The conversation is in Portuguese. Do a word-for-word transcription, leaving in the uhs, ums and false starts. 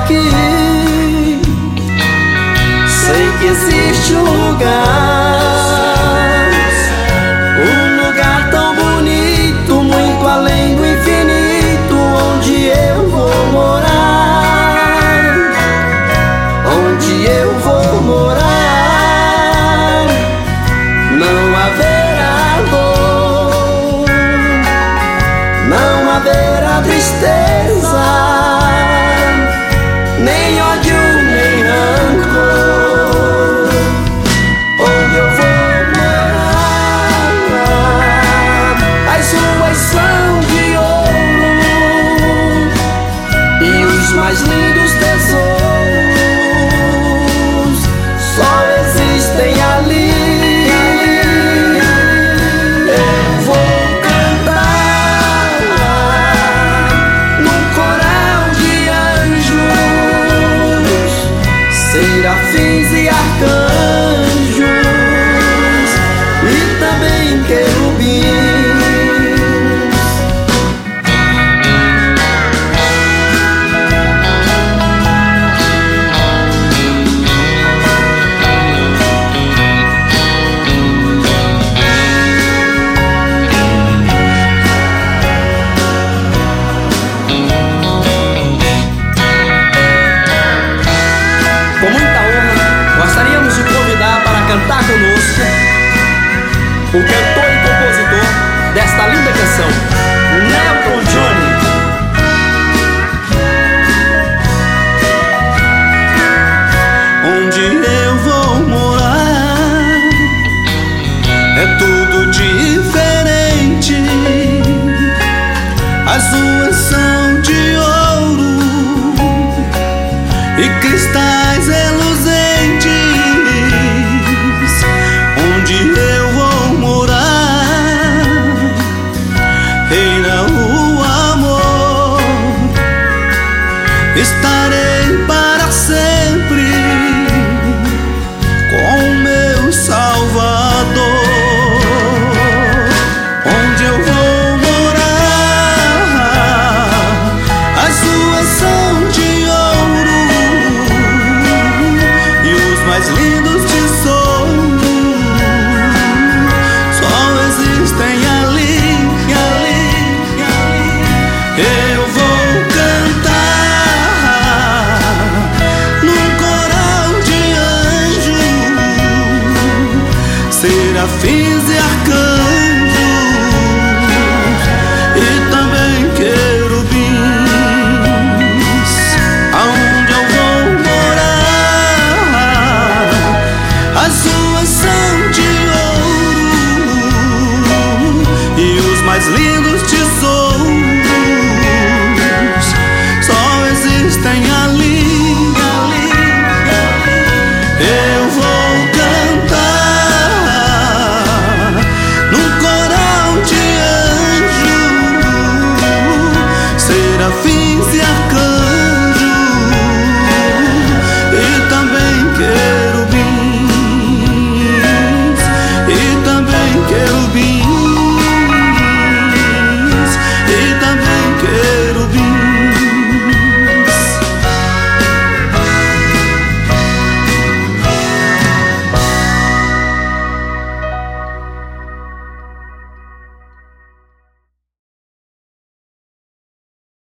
aqui. Sei que existe um lugar, um lugar tão bonito, muito além do infinito, onde eu vou morar, onde eu vou morar. Não haverá dor, não haverá tristeza, nem ódio, nem rancor. Onde eu vou morar, as ruas são de ouro e os mais lindos tesouros só existem ali. Serafins e arcanjos e também querubins. Com muita honra, gostaríamos de convidar para cantar conosco o cantor e compositor desta linda canção, Nelton Johnny. Onde eu vou morar é tudo diferente. As ruas são de ouro e cristais reluzentes. Onde eu vou morar reina o amor. Estarei para sempre com meu Salvador. Onde eu vou morar, as ruas são de ouro e os mais lindos tesouros só existem ali, ali, ali. Eu vou cantar num coral de anjos, serafins e arcanjos